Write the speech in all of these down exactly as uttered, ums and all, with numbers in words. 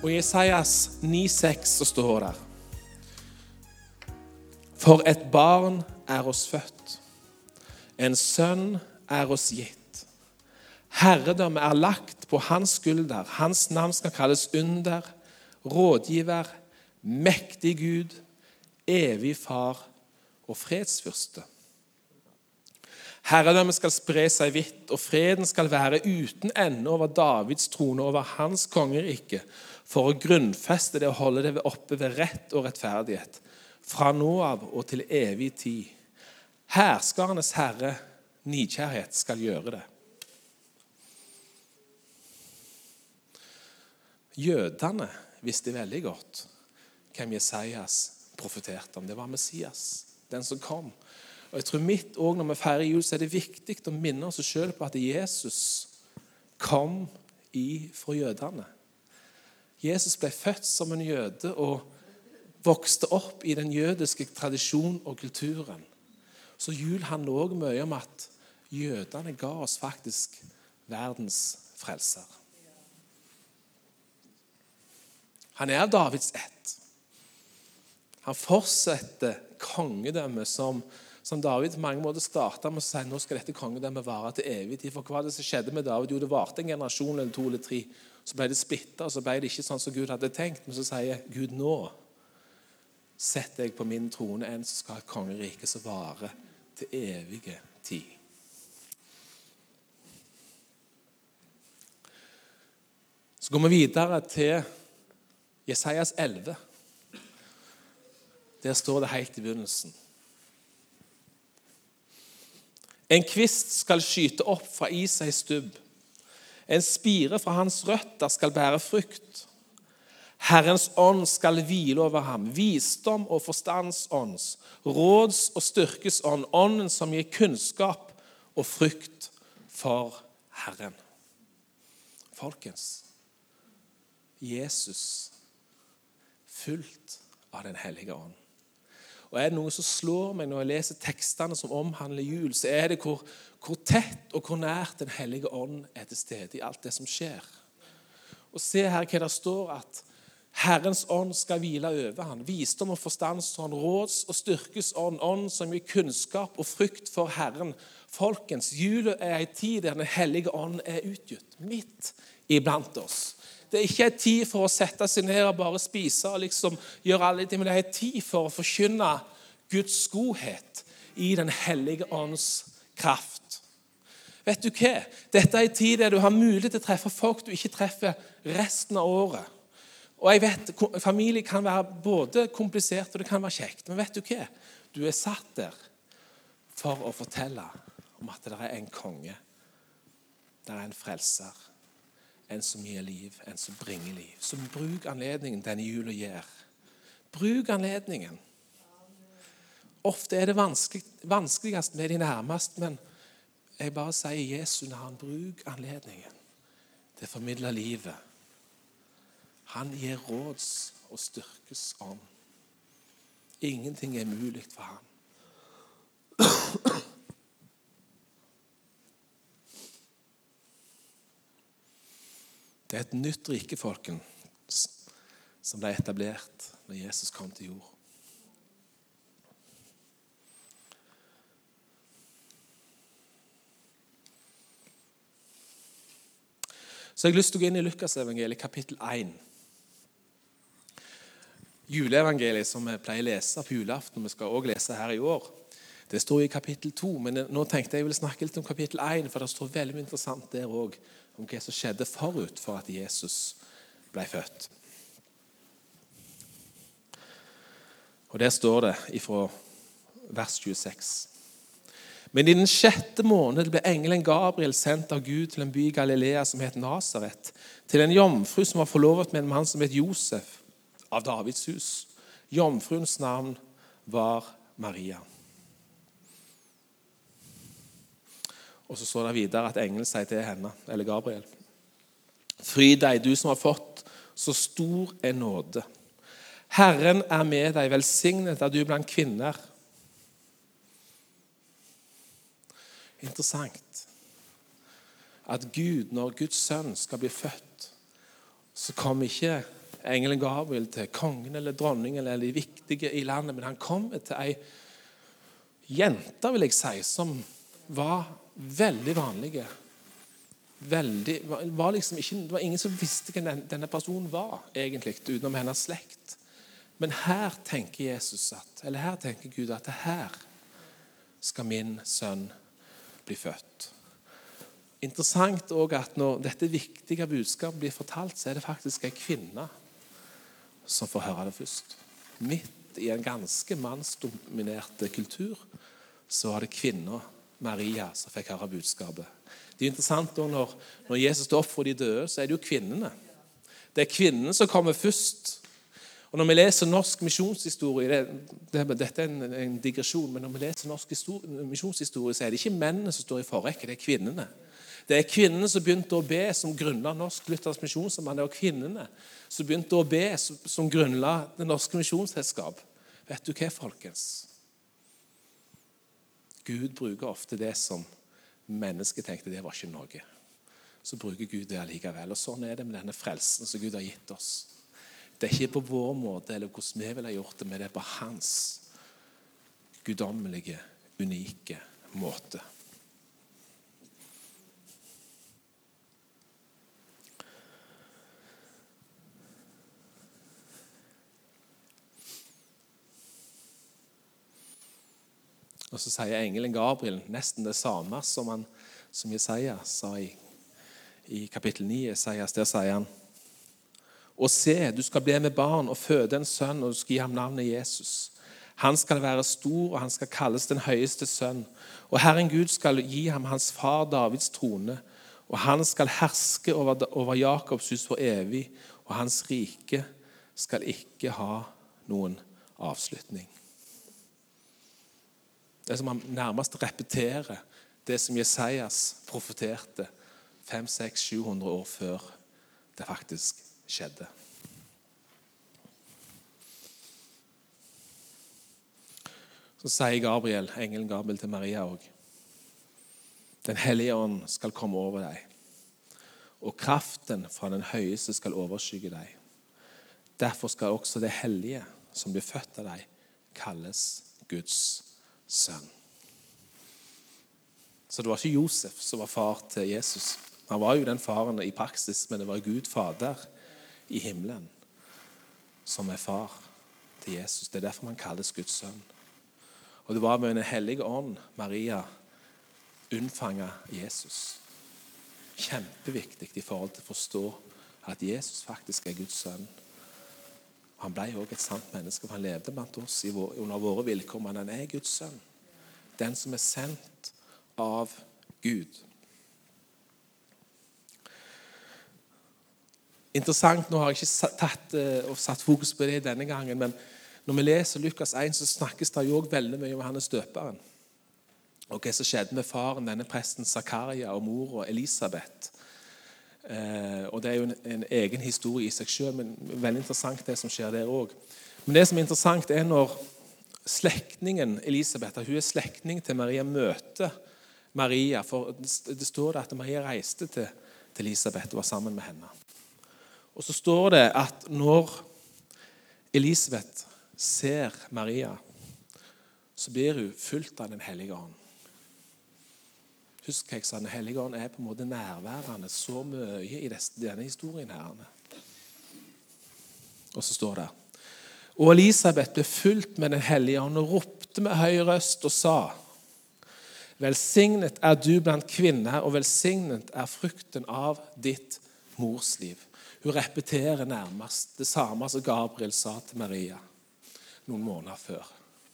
Og i Jesajas ni seks så står det: For et barn er oss født, en sønn er oss gitt. Herredømme er lagt på hans skulder. Hans navn skal kalles under, rådgiver, mektig Gud, evig far og fredsfyrste. Herredømme skal spre seg vidt, og freden skal være uten ende over Davids trone, over hans kongerike, for å grunnfeste det og holde det oppe ved rett og rettferdighet, fra nå av og til evig tid. Herskarenes Herre, nidkjærhet, skal gjøre det. Jødene visste veldig godt hvem Jesajas profeterte om. Det var Messias, den som kom. Og jeg tror mitt også når vi feirer jul, så er det viktig å minne oss selv på at Jesus kom fra jødene. Jesus ble født som en jøde og vokste opp i den jødiske tradisjonen og kulturen. Så jul handler også mye om at jødene ga oss faktisk verdens frelser. Han er Davids ett. Han fortsetter kongedømmet som, som David på mange måter startet med å si nå skal dette kongedømmet vare til evig tid. For hva var det som skjedde med David? Jo, det varte en generasjon eller to eller tre. Så ble det splittet, og så ble det ikke sånn som Gud hadde tenkt. Men så sier Gud nå setter jeg på min trone en som skal ha et kongerike som varer til evige tid. Så går vi videre til Jesajas elleve. Der står det helt i begynnelsen. En kvist skal skyte opp fra Isais stubb. En spire fra hans røtter skal bære frukt. Herrens ånd skal hvile over ham. Visdom og forstandsånds, råds og styrkes ånd. Ånden som gir kunnskap og frukt for Herren. Folkens, Jesus fullt av den hellige ånd. Og er det noe som slår meg når jeg leser tekstene som omhandler jul, så er det hvor, hvor tett og hvor nært den hellige ånd er til stede i alt det som skjer. Og se her hva det står, at Herrens ånd skal hvile over ham. Visdom og forstandsånd, råds og styrkes ånd, ånd som gir kunnskap og frukt for Herren. Folkens, julen er en tid der den hellige ånd er utgitt, midt iblant oss. Det er ikke en tid for å sette seg ned og bare spise og liksom gjøre alle ting, men det er en tid for å forkynne Guds godhet i den hellige ånds kraft. Vet du hva? Dette er en tid der du har mulighet til å treffe folk du ikke treffer resten av året. Og jeg vet, familie kan være både komplisert og det kan være kjekt, men vet du hva? Du er satt der for å fortelle om at det er en konge, det er en frelser, en som gir liv, en som bringer liv. Så bruk anledningen denne jula gir. Bruk anledningen. Ofte er det vanskelig, vanskeligst med de nærmeste, men jeg bare sier Jesu navn, bruk anledningen til å formidle livet. Han gir råds og styrkes ånd. Ingenting er mulig for ham. Det er et nytt rike, folkens, som ble etablert når Jesus kom til jord. Så jeg har lyst til å gå inn i Lukas evangeliet, kapittel én. Juleevangeliet som vi pleier å lese på julaften, og vi skal også lese her i år. Det står i kapittel to, men nå tenkte jeg jeg ville snakke litt om kapittel én, for det står veldig mye interessant der også, om hva som skjedde forut for at Jesus ble født. Og der står det fra vers tjueseks. Men i den sjette måned ble engelen Gabriel sendt av Gud til en by i Galilea som het Nazaret, til en jomfru som var forlovet med en mann som het Josef, av Davids hus. Jomfruens navn var Maria. Og så står det videre at engelen sier til henne, eller Gabriel: Fry deg, du som har fått så stor en nåde. Herren er med deg, velsignet er du blant kvinner. Interessant at Gud, når Guds sønn skal bli født, så kommer ikke engelen Gabriel til kongen eller dronningen eller de viktige i landet, men han kommer til ei jente, vil jeg si, som var veldig vanlige. Veldig, var liksom ikke, det var ingen som visste hvem denne personen var, egentlig, utenom hennes slekt. Men her tenker Jesus at, eller her tenker Gud at her skal min sønn bli født. Interessant også at når dette viktige budskapet blir fortalt, så er det faktisk en kvinne som får høre det først. Midt i en ganske mannsdominert kultur, så var det kvinner, Maria, som fikk høre budskapet. Det er interessant også når, når Jesus står opp for de døde, så er det jo kvinnene. Det er kvinnene som kommer først. Og når vi leser norsk misjonshistorie, det, det, dette er en, en digresjon, men når vi leser norsk histori- misjonshistorie, så er det ikke mennene som står i forrekke, det er kvinnene. Det er kvinnene som begynte å be som grunnla Norsk Luthersk Misjonssamband. Det var kvinnene som begynte å be som, som grunnla det norske misjonsselskap. Vet du hva, folkens? Gud bruker ofte det som mennesket tenkte det var ikke noe. Så bruker Gud det allikevel. Og sånn er det med denne frelsen som Gud har gitt oss. Det er ikke på vår måte eller hvordan vi vil ha gjort det, men det er på hans guddommelige, unike måte. Og så sier engelen Gabriel nesten det samme som, han, som Jesaja sa i, i kapittel ni. Jesajas, der sier han: Og se, du skal bli med barn og føde en sønn, og du skal gi ham navnet Jesus. Han skal være stor, og han skal kalles den høyeste sønn. Og Herren Gud skal gi ham hans far Davids trone, og han skal herske over, over Jakobs hus for evig, og hans rike skal ikke ha noen avslutning. Det er som han nærmest repeterer det som Jesajas profeterte fem, seks, sju hundre år før det faktisk skjedde. Så sier Gabriel, engelen Gabriel til Maria også: Den hellige ånd skal komme over deg, og kraften fra den høyeste skal overskygge deg. Derfor skal også det hellige som blir født av deg kalles Guds sønn. Så det var ikke Josef som var far til Jesus. Han var jo den faren i praksis, men det var Gud fader i himmelen som er far til Jesus. Det er derfor man kalles Guds sønn. Og det var med den hellige ånd Maria unnfanget Jesus. Kjempeviktig i forhold til å forstå at Jesus faktisk er Guds sønn. Han ble også et sant menneske, for han levde blant oss under våre vilkår, men han er Guds sønn. Den som er sendt av Gud. Interessant, nå har jeg ikke tatt og satt fokus på det denne gangen, men når vi leser Lukas én, så snakkes det jo også veldig mye om Johannes døperen. Og hva som skjedde med faren, denne presten Zakaria, og mor og Elisabeth. Eh, og det er jo en, en egen historie i seg selv, men veldig interessant det som skjer der også. Men det som er interessant er når slektningen Elisabeth, hun er slektning til Maria, møter Maria, for det står det at Maria reiste til, til Elisabeth og var sammen med henne. Og så står det at når Elisabeth ser Maria, så blir hun fulgt av den hellige ånd. Husk hva jeg sa, den hellige ånd er på en måte nærværende så mye i denne historien her. Og så står det: Og Elisabeth ble fulgt med den hellige ånd og ropte med høy røst og sa: Velsignet er du blant kvinner, og velsignet er frukten av ditt morsliv. Hun repeterer nærmest det samme som Gabriel sa til Maria noen måneder før.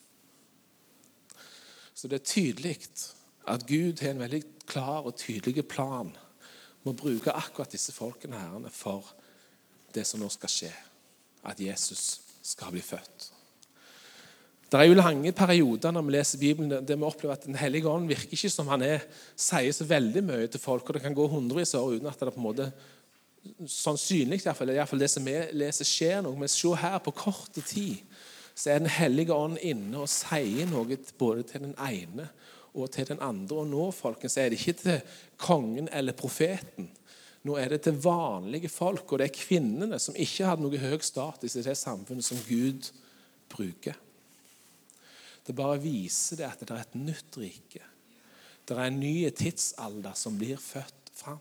Så det er tydelig at Gud har en veldig klar og tydelig plan med å bruke akkurat disse folkene herrene for det som nå skal skje, at Jesus skal bli født. Det er jo lange perioder når vi leser Bibelen der vi opplever at den hellige ånd virker ikke som han er, sier så veldig mye til folk, og det kan gå hundrevis år uten at det på en måte sannsynlig, i hvert fall, i hvert fall det som vi leser skjer noe, men se her på kort tid så er den hellige ånd inne og sier noe både til den ene og til den andre. Og nå, folkens, er det ikke til kongen eller profeten, Nå er det til vanlige folk, og det er kvinnene som ikke hadde noe høy status i det samfunnet som Gud bruker. Det bare viser det at det er et nytt rike. Det er en ny tidsalder som blir født fram.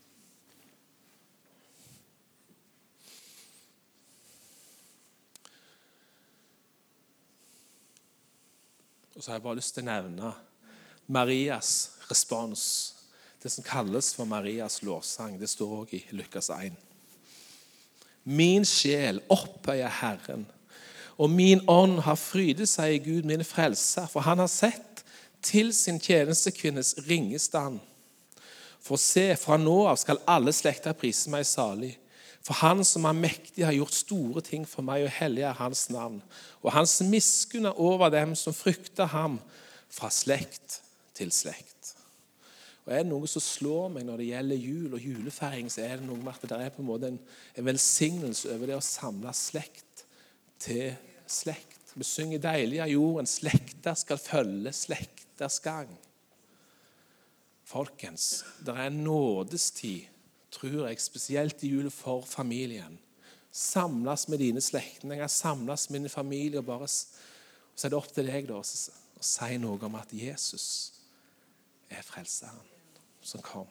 Og så har jeg bare lyst til å nevne Marias respons. Det som kalles for Marias lovsang. Det står også i Lukas en. Min sjel opphøyer Herren, og min ånd har frydet seg i Gud min frelser, for han har sett til sin tjenestekvinnes ringestand. For se, fra nå av skal alle slekter prise meg salig. For han som er mektig har gjort store ting for meg, og hellig er hans navn. Og hans miskunn er over dem som frykter ham, fra slekt til slekt. Og er det noe som slår meg når det gjelder jul og julefeiring, så er det noe med at det er på en måte en, en velsignelse over det å samle slekt til slekt. Vi synger deilig av jorden, slekter skal følge slekters gang. Folkens, det er en nådestid, tror jeg, spesielt i jul for familien. Samles med dine slektninger, samles med din familie, og bare, og så er det opp til deg da, å si noe om at Jesus er frelseren som kom.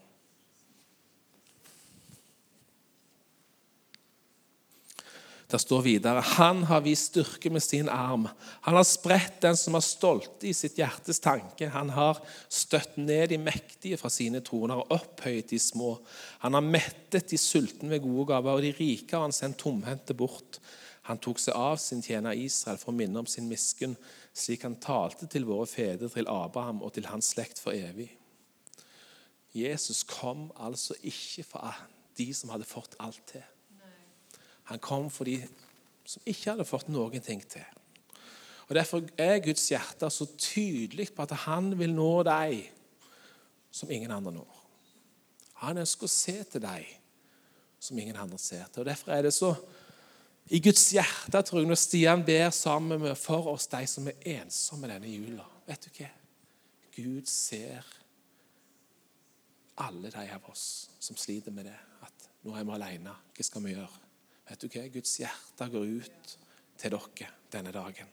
Der står videre, han har vist styrke med sin arm. Han har spredt den som har stolt i sitt hjertes tanke. Han har støtt ned de mektige fra sine troner og opphøyet de små. Han har mettet de sultne med gode gaver, og de rike har han sendt tomhendte bort. Han tok seg av sin tjener Israel for å minne om sin miskunn, slik han talte til våre fedre, til Abraham og til hans slekt for evig. Jesus kom altså ikke for de som hadde fått alt til. Han kom for de som ikke hadde fått noen ting til. Og derfor er Guds hjerte så tydelig på at han vil nå deg som ingen andre når. Han ønsker å se til deg som ingen andre ser til. Og derfor er det så i Guds hjerte, tror jeg, når Stian ber sammen med for oss de som er ensomme denne jula. Vet du hva? Gud ser alle de av oss som sliter med det. At nå er vi alene. Hva skal vi gjøre? Vet du hva? Guds hjerte går ut til dere denne dagen.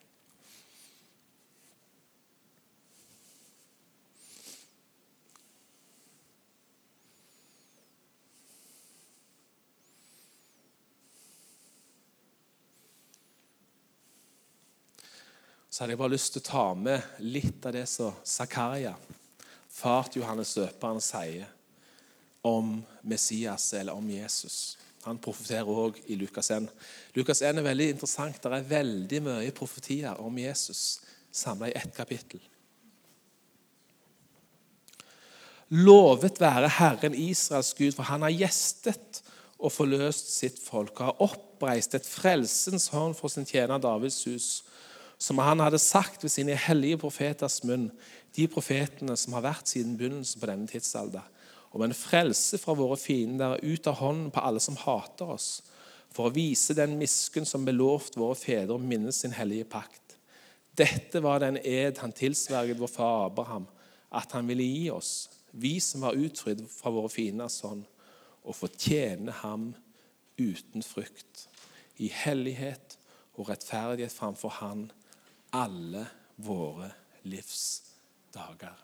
Så hadde jeg bare lyst til å ta med litt av det som Zakaria, far til Johannes døperen, sier om Messias eller om Jesus. Han profeterer også i Lukas en. Lukas en er veldig interessant. Det er veldig mye profetier om Jesus samlet i ett kapittel. Lovet være Herren Israels Gud, for han har gjestet og forløst sitt folk, og har oppreist et frelsens hånd for sin tjener Davids hus, som han hadde sagt ved sine hellige profeters munn, de profetene som har vært siden begynnelsen på denne tidsalder, om en frelse fra våre fiender ut av hånden på alle som hater oss, for å vise den miskunn som ble lovt våre fedre og minne sin hellige pakt. Dette var den ed han tilsverget vår far Abraham, at han ville gi oss, vi som var utfridd fra våre fienders hånd, og få tjene ham uten frykt, i hellighet og rettferdighet framfor han alle våre livsdager.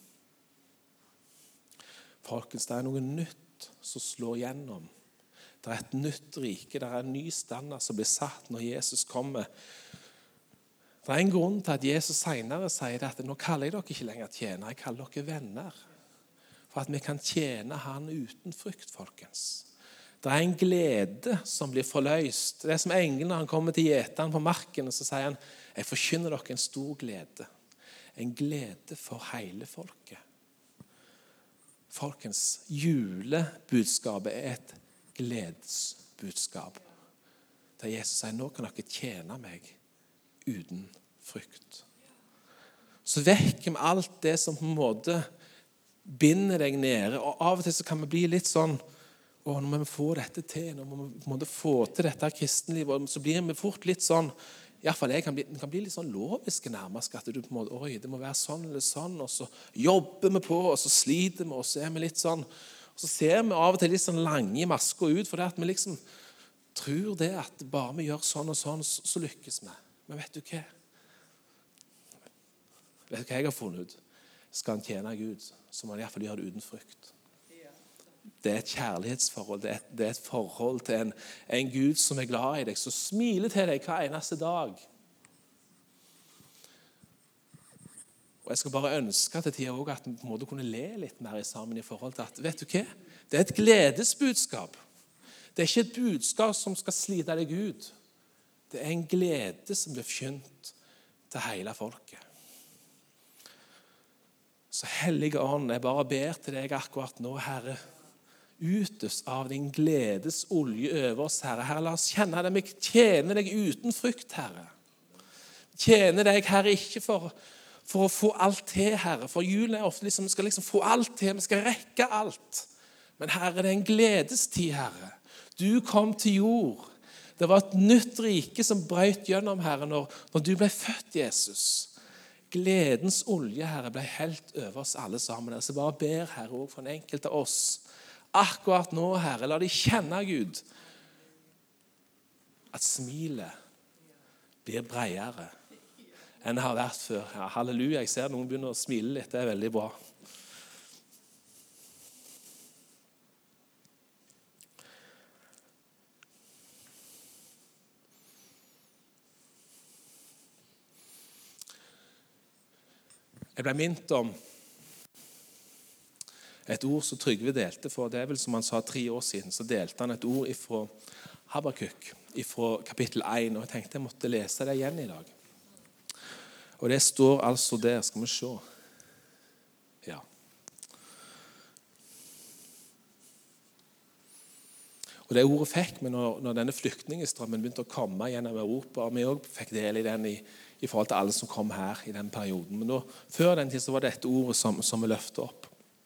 Folkens, det er noe nytt som slår gjennom. Det er et nytt rike, det er en ny standard som blir satt når Jesus kommer. Det er en grunn til at Jesus senere sier at nå kaller jeg dere ikke lenger tjenere, jeg kaller dere venner. For at vi kan tjene han uten frykt, folkens. Det er en glede som blir forløst. Det er som engelen når han kommer til gjeteren på marken, og så sier han, jeg forkynner dere en stor glede. En glede for hele folket. Folkens, julebudskapet er et gledesbudskap. Der Jesus sier, nå kan dere tjene meg uten frykt. Så vekker vi alt det som på en måte binder deg nede. Og av og til så kan vi bli litt sånn, å, nå må vi få dette til, nå må vi på en måte få til dette kristenlivet, så blir vi fort litt sånn, i hvert fall jeg kan bli, kan bli litt sånn loviske nærmest, at du på en måte, oi, det må være sånn eller sånn, og så jobber vi på, og så sliter vi, og så er vi litt sånn, Så ser vi av og til litt sånn lange masker ut, for det at vi liksom tror det at bare vi gjør sånn og sånn, så, så lykkes vi. Men vet du hva? Vet du hva jeg har funnet ut? Skal han tjene Gud, så må han i hvert fall gjøre det uten frykt. Det er et kjærlighetsforhold. Det er et, det er et forhold til en, en Gud som er glad i deg, som smiler til deg hver eneste dag. Og jeg skal bare ønske til tida også at vi på en måte kunne le litt mer sammen i forhold til at, vet du hva? Det er et gledesbudskap. Det er ikke et budskap som skal slite deg ut. Det er en glede som blir forkynt til hele folket. Så Hellige Ånd, jeg bare ber til deg akkurat nå, Herre, utøs av din gledesolje over oss, Herre. Herre, la oss kjenne det. Vi tjener deg uten frykt, Herre. Tjener deg, Herre, ikke for... For å få alt til, Herre. For julen er ofte liksom, vi skal liksom få alt til, vi skal rekke alt. Men Herre, det er en gledestid, Herre. Du kom til jord. Det var et nytt rike som brøt gjennom, Herre, når, når du ble født, Jesus. Gledens olje, Herre, ble helt over oss alle sammen. Så bare ber, Herre, også for en enkelt av oss. Akkurat nå, Herre, la de kjenne, Gud, at smilet blir bredere enn det har vært før. Ja, halleluja, jeg ser noen begynner å smile litt, det er veldig bra. Jeg ble minnet om et ord som Trygve delte for, det er vel som han sa tre år siden, så delte han et ord fra Habakuk, fra kapittel én, og jeg tenkte jeg måtte lese det igjen i dag. Og det står altså der, skal vi se. Ja. Og det ordet fikk vi når, når denne flyktningestrømmen begynte å komme gjennom Europa, og vi også fikk del i den i, i forhold til alle som kom her i den perioden. Men da, før den tid så var det et ord som, som vi løftet opp.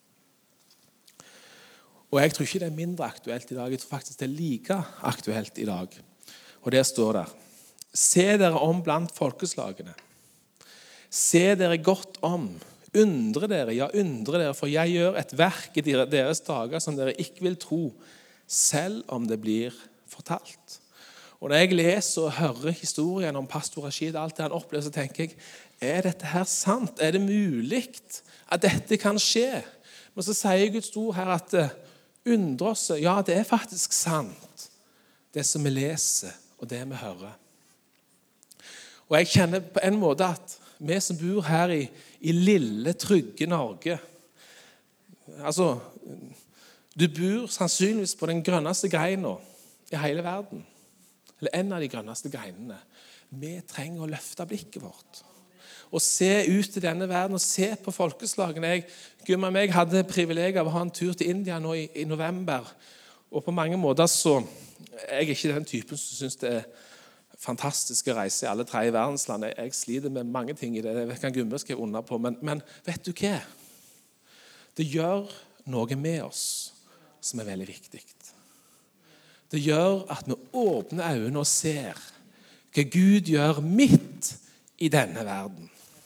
Og jeg tror ikke det er mindre aktuelt i dag, jeg tror faktisk det er like aktuelt i dag. Og der står der, se dere om blant folkeslagene. Se dere godt om, undre dere, ja undre dere, for jeg gjør et verk i deres dager som dere ikke vil tro, selv om det blir fortalt. Og når jeg leser og hører historien om pastor Rashid, alt det han opplever, så tenker jeg, er dette her sant? Er det mulig at dette kan skje? Men så sier Guds ord her at undre oss, ja det er faktisk sant, det som vi leser og det vi hører. Og jeg kjenner på en måte at vi som bor her i, i lille, trygge Norge, altså, du bor sannsynligvis på den grønneste greina i hele verden, eller en av de grønneste greinene. Vi trenger å løfte blikket vårt, og se ut i denne verden, og se på folkeslagene. Jeg, Gumma og meg hadde privilegiet av å ha en tur til India nå i, i november, og på mange måter så, jeg er ikke den typen som synes det er fantastiske reiser i alle tre verdensland. Jeg, jeg sliter med mange ting i det. Det kan Gumme skrive under på. Men, men vet du hva? Det gjør noe med oss som er veldig viktig. Det gjør at vi åpner øynene og ser hva Gud gjør midt i denne verden.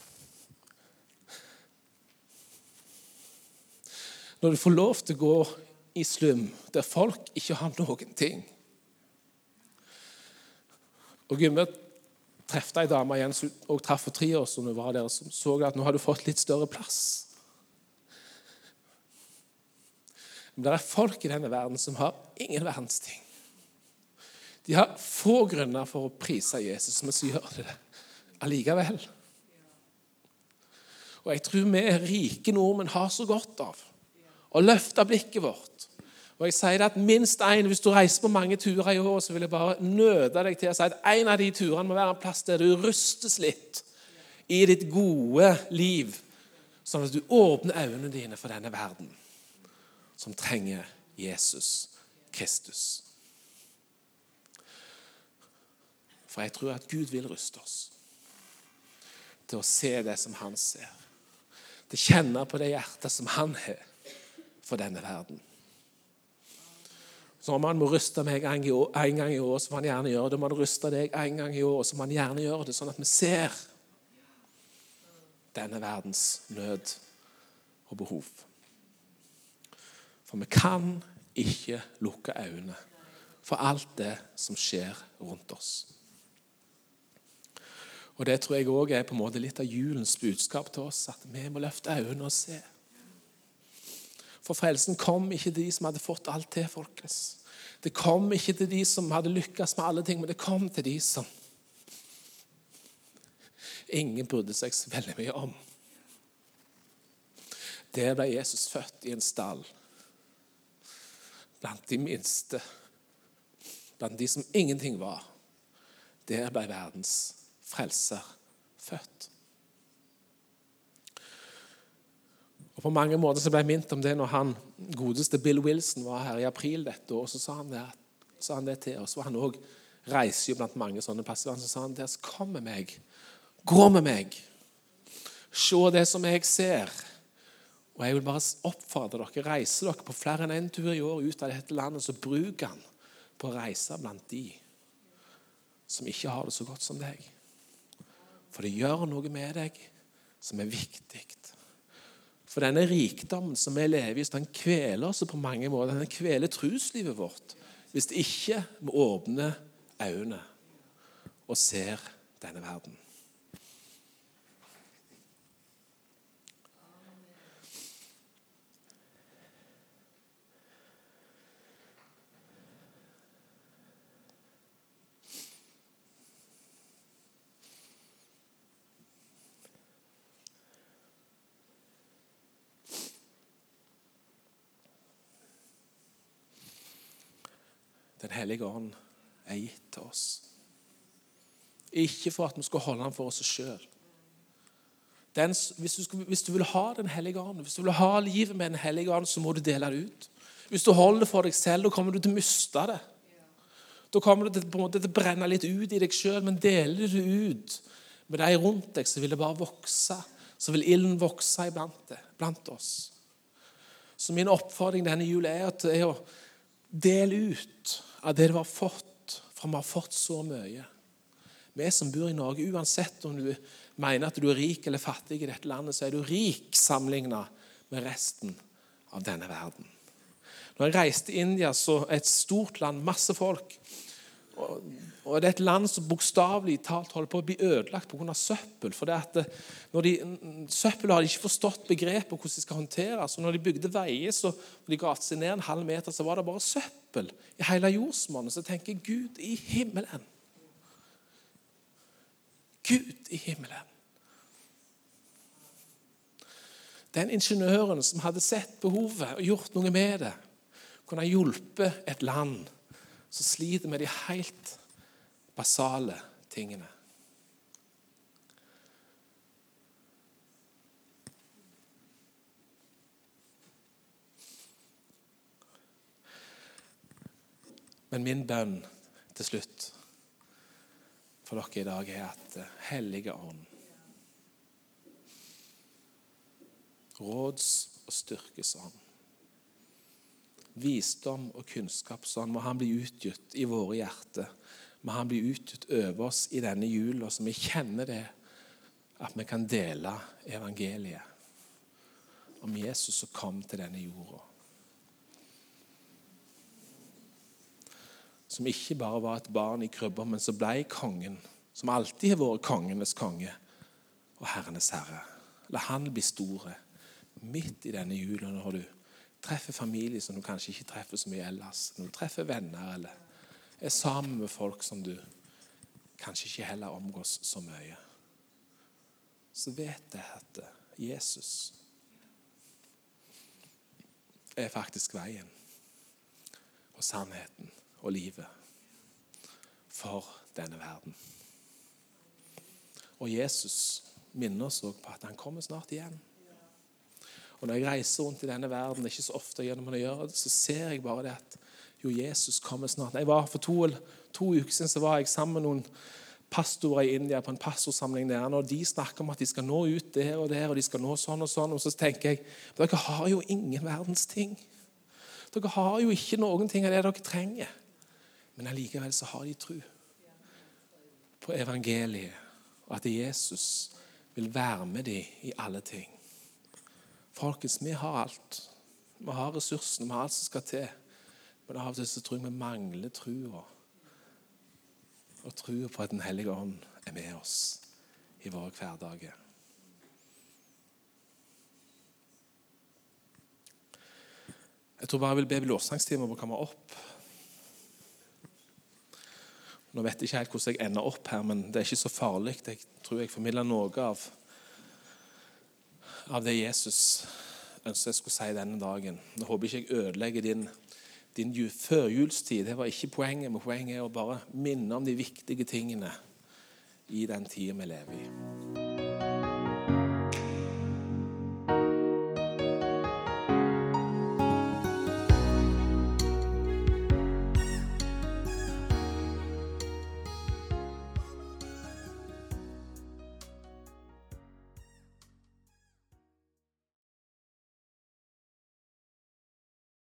Når du får lov til å gå i slum, der folk ikke har noen ting, og Gymme trefte en dame igjen og traff for tre år siden hun var der, og så så at nå har du fått litt større plass. Men det er folk i denne verden som har ingen verdens ting. De har få grunner for å prise Jesus, men så gjør de det allikevel. Og jeg tror vi rike nordmenn har så godt av å løfte blikket vårt. Og jeg sier at minst en, hvis du reiser på mange turer i år, så vil jeg bare nøde deg til å si at en av de turene må være en plass der du rustes litt i ditt gode liv, sånn at du åpner øynene dine for denne verden som trenger Jesus Kristus. For jeg tror at Gud vil ruste oss til å se det som han ser, til å kjenne på det hjertet som han har for denne verden. Så om han må ruste meg en gang i år, en gang i år så må han gjerne gjøre det. Om han ruster deg en gang i år, så må han gjerne gjøre det, sånn at vi ser denne verdens nød og behov. For For vi kan ikke lukke øynene for alt det som skjer rundt oss. Og det tror jeg også er på en måte litt av julens budskap til oss, at vi må løfte øynene og se. For frelsen kom ikke til de som hadde fått alt til, folkens. Det kom ikke til de som hadde lykkes med alle ting, men det kom til de som ingen brydde seg så veldig mye om. Der ble Jesus født i en stall, blant de minste, blant de som ingenting var. Der ble verdens frelser født. Og på mange måter så ble jeg minnet om det når han, godeste Bill Wilson, var her i april dette år, så sa han det, sa han det til oss. Og han også reiser jo blant mange sånne pastorer, så sa han det, kom med meg, gå med meg, se det som jeg ser. Og jeg vil bare oppfordre dere, reise dere på flere enn en tur i år ut av dette landet, så bruk han på å reise blant de som ikke har det så godt som deg. For det gjør noe med deg som er viktig. For denne rikdommen som vi lever i, den kveler oss på mange måter. Den kveler troslivet vårt, hvis ikke vi åpner øynene og ser denne verden. Den hellige ånd er gitt til oss. Ikke for at vi skal holde den for oss selv. Den, hvis, du skal, hvis du vil ha den hellige ånd, hvis du vil ha livet med den hellige ånd, så må du dele det ut. Hvis du holder det for deg selv, da kommer du til å miste det. Da kommer du til, på en måte, til å brenne litt ut i deg selv, men deler du ut med deg rundt deg, så vil det bare vokse. Så vil ilden vokse iblant det, blant oss. Så min oppfordring denne jul er, at, er å dele ut av det du har fått, for vi har fått så mye. Vi som bor i Norge, uansett om du mener at du er rik eller fattig i dette landet, så er du rik sammenlignet med resten av denne verden. Når jeg reiste til India, så er et stort land, masse folk, og, og det er et land som bokstavelig talt holder på å bli ødelagt på grunn av søppel, for det at når de, søppel har de ikke forstått begrepet hvordan de skal håndteres, og når de bygde veier, så når de gravde seg ned en halv meter, så var det bare søppel i hele jordsmonnet. Så tenker jeg, Gud i himmelen, Gud i himmelen. Den ingeniøren som hadde sett behovet og gjort noe med det, kunne ha hjulpet et land som sliter med de helt basale tingene. Men min bønn til slutt for dere i dag er at Hellige Ånd, råds- og styrkesånd, visdom og kunnskapsånd, må han bli utgitt i våre hjerter. Må han bli utgitt over oss i denne julen, så vi kjenner det, at vi kan dele evangeliet om Jesus som kom til denne jorda. Som ikke bare var et barn i krybben, men som ble kongen, som alltid har vært kongenes konge og herrenes herre. La han bli store midt i denne julen, når du treffer familie som du kanskje ikke treffer så mye ellers. Når du treffer venner eller er sammen med folk som du kanskje ikke heller omgås så mye. Så vet jeg at Jesus er faktisk veien og sannheten og livet for denne verden. Og Jesus minner oss også på at han kommer snart igjen. Og når jeg reiser rundt i denne verden, det er ikke så ofte gjennom å gjøre det, så ser jeg bare det at jo, Jesus kommer snart. Jeg var For to, to uker siden så var jeg sammen med noen pastorer i India på en pastorsamling der, og de snakker om at de skal nå ut der og der, og de skal nå sånn og sånn, og så tenker jeg, dere har jo ingen verdens ting. Dere har jo ikke noen ting av det dere trenger. Men allikevel så har de tro på evangeliet, og at Jesus vil være med dem i alle ting. Folkens, vi har alt. Vi har ressursene, vi har alt som skal til. Men av og til så tror jeg vi mangler trua. Og trua på at Den hellige ånd er med oss i våre hverdager. Jeg tror bare jeg vil be lovsangstimen om å komme opp. Nå vet jeg ikke helt hvordan jeg ender opp her, men det er ikke så farlig. Jeg tror jeg formidler noe av, av det Jesus ønsker jeg skulle si denne dagen. Jeg håper ikke jeg ødelegger din, din førjulstid. Det var ikke poenget, men poenget er å bare minne om de viktige tingene i den tiden vi lever i.